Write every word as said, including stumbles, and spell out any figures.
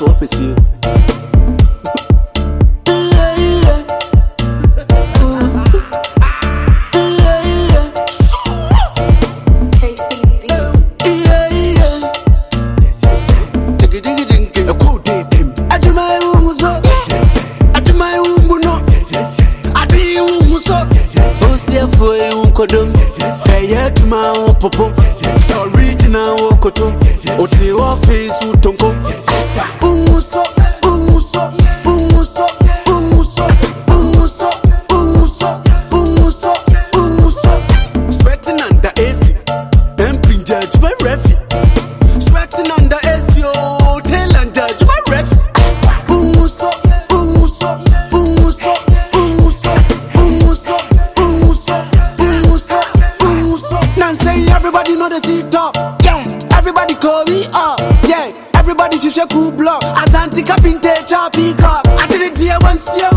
swap with you. Popo, so original Wokoto, Oti office Utonko. Umuso, umuso, umuso, umuso, umuso, umuso, umuso, umuso. Sweating under A C, then pin judge my refi. Sweating under A C, oh, tail and judge my refi. Umuso, umuso, umuso, umuso, umuso, umuso, umuso, umuso. Now say everybody know the seat up, yeah. Everybody call me up, yeah. Everybody just a cool block. As anti capin take pick up. I did it here once, yeah.